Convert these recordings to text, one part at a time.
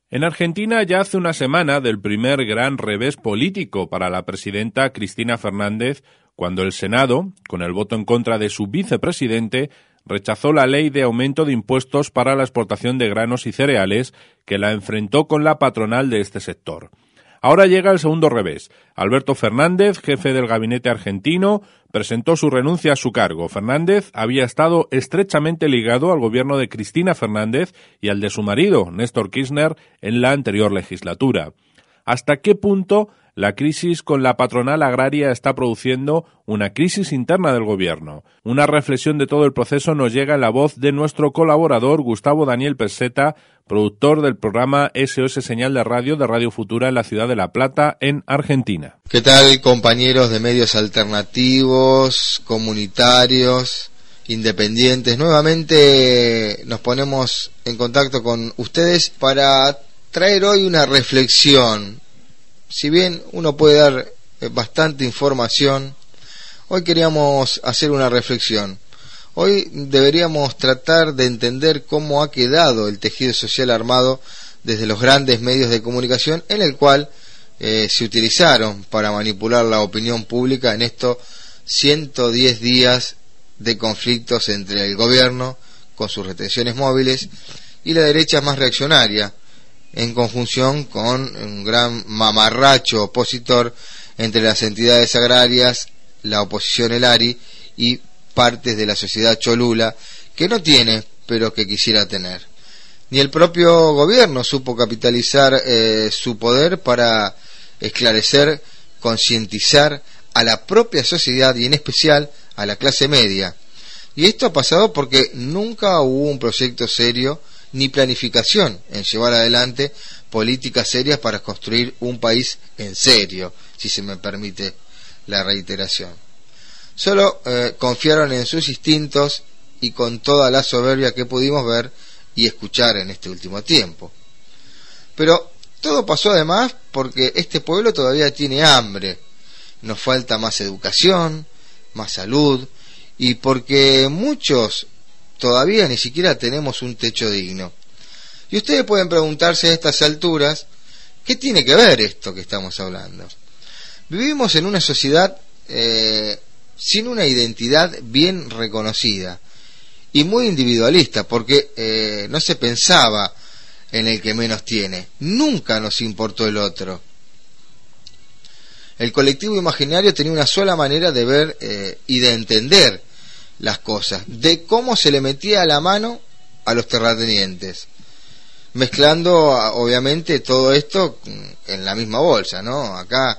En Argentina ya hace una semana del primer gran revés político para la presidenta Cristina Fernández, cuando el Senado, con el voto en contra de su vicepresidente, rechazó la ley de aumento de impuestos para la exportación de granos y cereales, que la enfrentó con la patronal de este sector. Ahora llega el segundo revés. Alberto Fernández, jefe del gabinete argentino, presentó su renuncia a su cargo. Fernández había estado estrechamente ligado al gobierno de Cristina Fernández y al de su marido, Néstor Kirchner, en la anterior legislatura. ¿Hasta qué punto la crisis con la patronal agraria está produciendo una crisis interna del gobierno? Una reflexión de todo el proceso nos llega en la voz de nuestro colaborador Gustavo Daniel Peseta, productor del programa SOS Señal de Radio Futura en la ciudad de La Plata, en Argentina. ¿Qué tal, compañeros de medios alternativos, comunitarios, independientes? Nuevamente nos ponemos en contacto con ustedes para traer hoy una reflexión. Si bien uno puede dar bastante información, hoy queríamos hacer una reflexión. Hoy deberíamos tratar de entender cómo ha quedado el tejido social armado desde los grandes medios de comunicación, en el cual se utilizaron para manipular la opinión pública en estos 110 días de conflictos entre el gobierno, con sus retenciones móviles, y la derecha más reaccionaria, en conjunción con un gran mamarracho opositor entre las entidades agrarias, la oposición el ARI y partes de la sociedad cholula, que no tiene, pero que quisiera tener. Ni el propio gobierno supo capitalizar su poder para esclarecer, concientizar a la propia sociedad y en especial a la clase media. Y esto ha pasado porque nunca hubo un proyecto serio ni planificación en llevar adelante políticas serias para construir un país en serio, si se me permite la reiteración. Solo confiaron en sus instintos y con toda la soberbia que pudimos ver y escuchar en este último tiempo. Pero todo pasó además porque este pueblo todavía tiene hambre, nos falta más educación, más salud, y porque muchos todavía ni siquiera tenemos un techo digno. Y ustedes pueden preguntarse a estas alturas, ¿qué tiene que ver esto que estamos hablando? Vivimos en una sociedad sin una identidad bien reconocida y muy individualista, porque no se pensaba en el que menos tiene, nunca nos importó el otro. El colectivo imaginario tenía una sola manera de ver y de entender las cosas, de cómo se le metía la mano a los terratenientes, mezclando obviamente todo esto en la misma bolsa, ¿no? Acá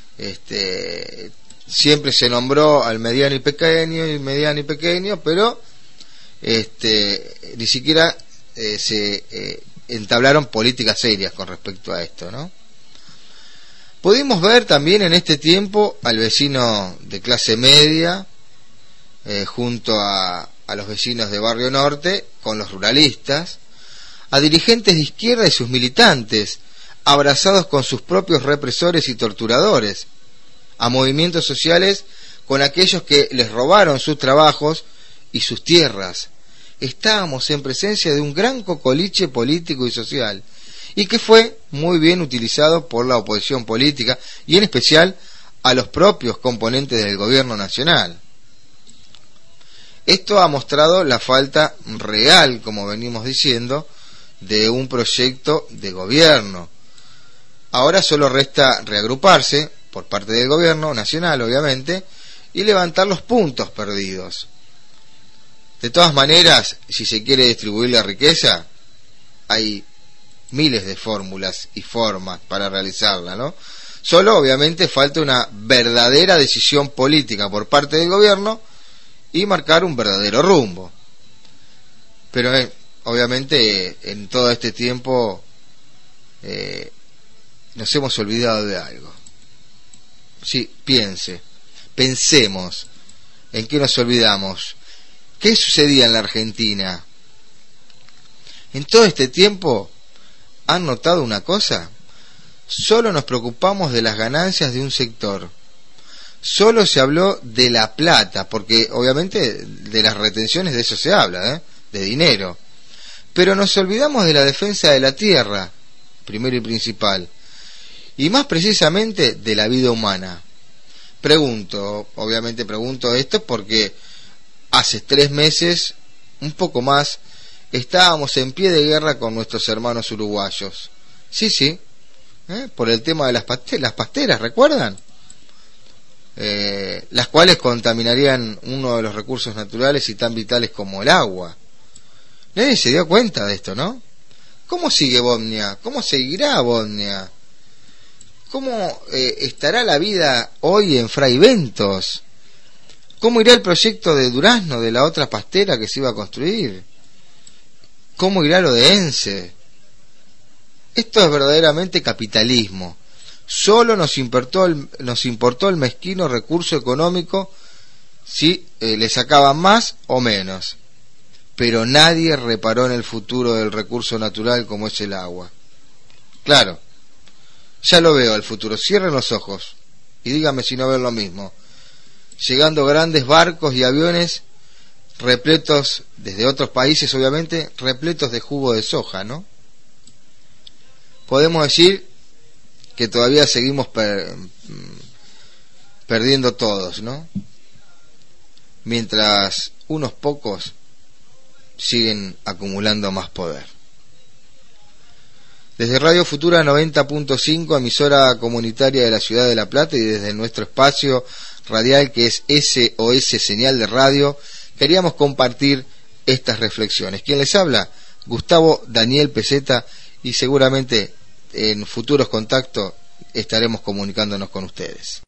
siempre se nombró al mediano y pequeño, pero ni siquiera se entablaron políticas serias con respecto a esto, ¿no? Pudimos ver también en este tiempo al vecino de clase media junto a los vecinos de Barrio Norte con los ruralistas, a dirigentes de izquierda y sus militantes abrazados con sus propios represores y torturadores, a movimientos sociales con aquellos que les robaron sus trabajos y sus tierras. Estábamos en presencia de un gran cocoliche político y social, y que fue muy bien utilizado por la oposición política y en especial a los propios componentes del gobierno nacional. Esto ha mostrado la falta real, como venimos diciendo, de un proyecto de gobierno. Ahora solo resta reagruparse por parte del gobierno nacional, obviamente, y levantar los puntos perdidos. De todas maneras, si se quiere distribuir la riqueza, hay miles de fórmulas y formas para realizarla, ¿no? Solo, obviamente, falta una verdadera decisión política por parte del gobierno y marcar un verdadero rumbo. Pero obviamente en todo este tiempo nos hemos olvidado de algo. Sí, pensemos en qué nos olvidamos. ¿Qué sucedía en la Argentina? En todo este tiempo, ¿han notado una cosa? Solo nos preocupamos de las ganancias de un sector. Solo se habló de la plata, porque obviamente de las retenciones de eso se habla, de dinero. Pero nos olvidamos de la defensa de la tierra, primero y principal, y más precisamente de la vida humana. Obviamente pregunto esto porque hace 3 meses, un poco más, estábamos en pie de guerra con nuestros hermanos uruguayos. Sí, por el tema de las pasteras, ¿recuerdan? Las cuales contaminarían uno de los recursos naturales y tan vitales como el agua. Nadie se dio cuenta de esto, ¿no? ¿Cómo sigue Bosnia? ¿Cómo seguirá Bosnia? ¿Cómo estará la vida hoy en Fray Bentos? ¿Cómo irá el proyecto de Durazno, de la otra pastera que se iba a construir? ¿Cómo irá lo de Ence? Esto es verdaderamente capitalismo. Solo nos importó el mezquino recurso económico, si le sacaban más o menos. Pero nadie reparó en el futuro del recurso natural como es el agua. Claro, ya lo veo el futuro. Cierren los ojos y díganme si no ven lo mismo. Llegando grandes barcos y aviones repletos, desde otros países obviamente, repletos de jugo de soja, ¿no? Podemos decir que todavía seguimos perdiendo todos, ¿no? Mientras unos pocos siguen acumulando más poder. Desde Radio Futura 90.5, emisora comunitaria de la ciudad de La Plata, y desde nuestro espacio radial que es SOS Señal de Radio, queríamos compartir estas reflexiones. ¿Quién les habla? Gustavo Daniel Peseta, y seguramente en futuros contactos estaremos comunicándonos con ustedes.